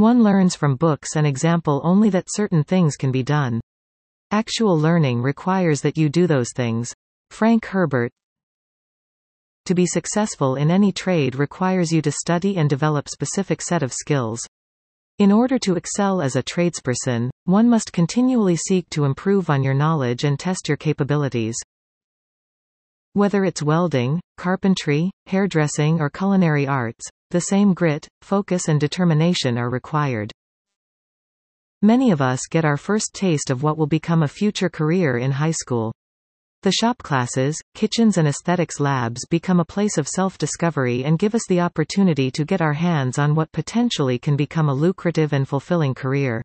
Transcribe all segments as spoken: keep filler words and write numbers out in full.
One learns from books and example only that certain things can be done. Actual learning requires that you do those things. Frank Herbert. To be successful in any trade requires you to study and develop specific set of skills. In order to excel as a tradesperson, one must continually seek to improve on your knowledge and test your capabilities. Whether it's welding, carpentry, hairdressing or culinary arts, the same grit, focus and determination are required. Many of us get our first taste of what will become a future career in high school. The shop classes, kitchens and aesthetics labs become a place of self-discovery and give us the opportunity to get our hands on what potentially can become a lucrative and fulfilling career.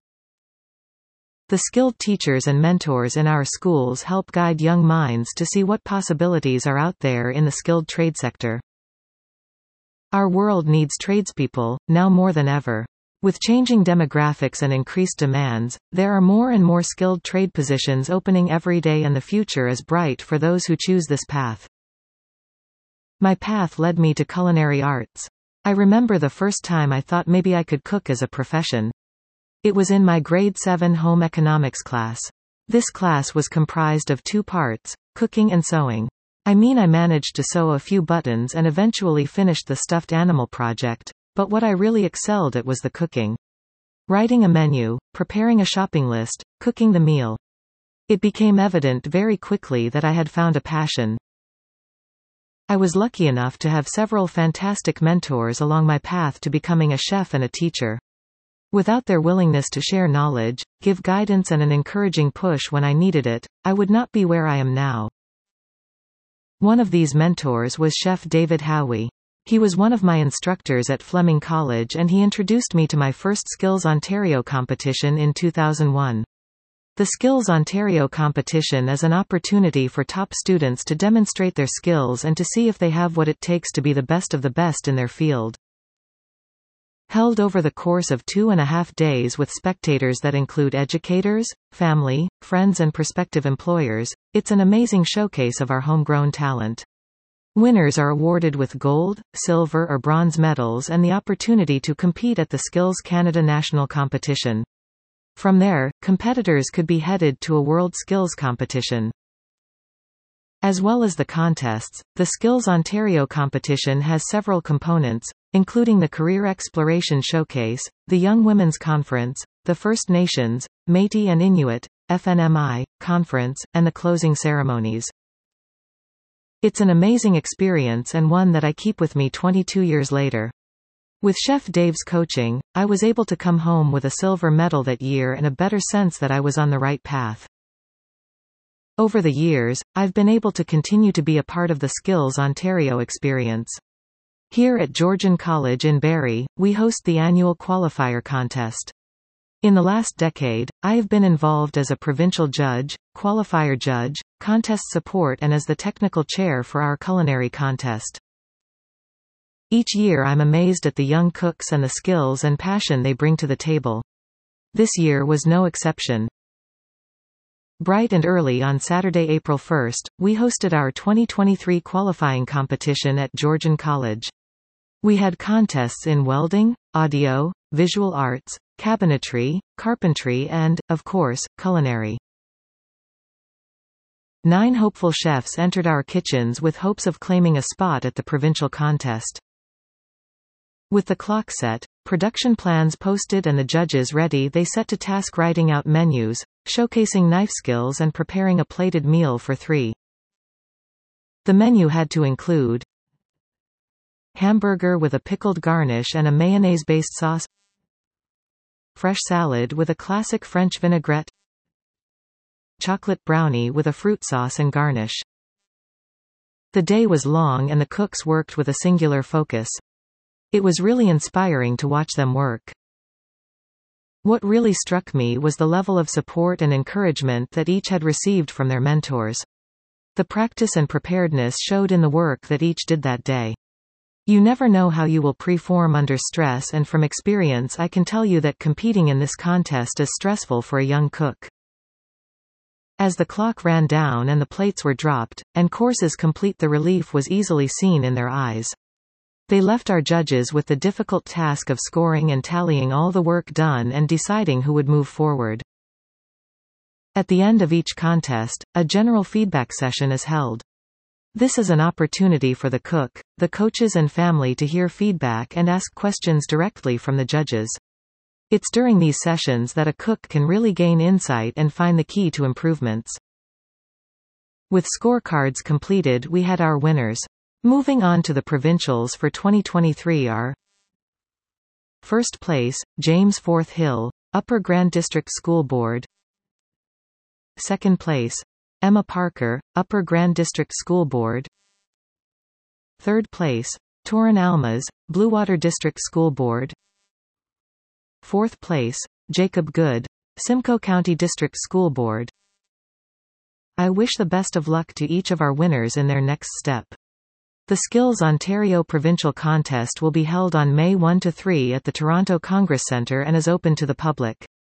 The skilled teachers and mentors in our schools help guide young minds to see what possibilities are out there in the skilled trade sector. Our world needs tradespeople, now more than ever. With changing demographics and increased demands, there are more and more skilled trade positions opening every day, and the future is bright for those who choose this path. My path led me to culinary arts. I remember the first time I thought maybe I could cook as a profession. It was in my grade seven home economics class. This class was comprised of two parts, cooking and sewing. I mean, I managed to sew a few buttons and eventually finished the stuffed animal project, but what I really excelled at was the cooking. Writing a menu, preparing a shopping list, cooking the meal. It became evident very quickly that I had found a passion. I was lucky enough to have several fantastic mentors along my path to becoming a chef and a teacher. Without their willingness to share knowledge, give guidance and an encouraging push when I needed it, I would not be where I am now. One of these mentors was Chef David Howie. He was one of my instructors at Fleming College, and he introduced me to my first Skills Ontario competition in two thousand one. The Skills Ontario competition is an opportunity for top students to demonstrate their skills and to see if they have what it takes to be the best of the best in their field. Held over the course of two and a half days with spectators that include educators, family, friends and prospective employers, it's an amazing showcase of our homegrown talent. Winners are awarded with gold, silver or bronze medals and the opportunity to compete at the Skills Canada National Competition. From there, competitors could be headed to a World Skills Competition. As well as the contests, the Skills Ontario competition has several components, including the Career Exploration Showcase, the Young Women's Conference, the First Nations, Métis and Inuit, F N M I, Conference, and the closing ceremonies. It's an amazing experience and one that I keep with me twenty-two years later. With Chef Dave's coaching, I was able to come home with a silver medal that year and a better sense that I was on the right path. Over the years, I've been able to continue to be a part of the Skills Ontario experience. Here at Georgian College in Barrie, we host the annual qualifier contest. In the last decade, I have been involved as a provincial judge, qualifier judge, contest support and as the technical chair for our culinary contest. Each year I'm amazed at the young cooks and the skills and passion they bring to the table. This year was no exception. Bright and early on Saturday, April first, we hosted our twenty twenty-three qualifying competition at Georgian College. We had contests in welding, audio, visual arts, cabinetry, carpentry and, of course, culinary. Nine hopeful chefs entered our kitchens with hopes of claiming a spot at the provincial contest. With the clock set, production plans posted and the judges ready, they set to task writing out menus, showcasing knife skills and preparing a plated meal for three. The menu had to include hamburger with a pickled garnish and a mayonnaise-based sauce, fresh salad with a classic French vinaigrette, chocolate brownie with a fruit sauce and garnish. The day was long and the cooks worked with a singular focus. It was really inspiring to watch them work. What really struck me was the level of support and encouragement that each had received from their mentors. The practice and preparedness showed in the work that each did that day. You never know how you will perform under stress, and from experience I can tell you that competing in this contest is stressful for a young cook. As the clock ran down and the plates were dropped, and courses complete, the relief was easily seen in their eyes. They left our judges with the difficult task of scoring and tallying all the work done and deciding who would move forward. At the end of each contest, a general feedback session is held. This is an opportunity for the cook, the coaches and family to hear feedback and ask questions directly from the judges. It's during these sessions that a cook can really gain insight and find the key to improvements. With scorecards completed, we had our winners. Moving on to the provincials for twenty twenty-three are: First place, James Forth Hill, Upper Grand District School Board. Second place, Emma Parker, Upper Grand District School Board. Third place, Torin Almas, Bluewater District School Board. Fourth place, Jacob Good, Simcoe County District School Board. I wish the best of luck to each of our winners in their next step. The Skills Ontario Provincial Contest will be held on May first to third at the Toronto Congress Centre and is open to the public.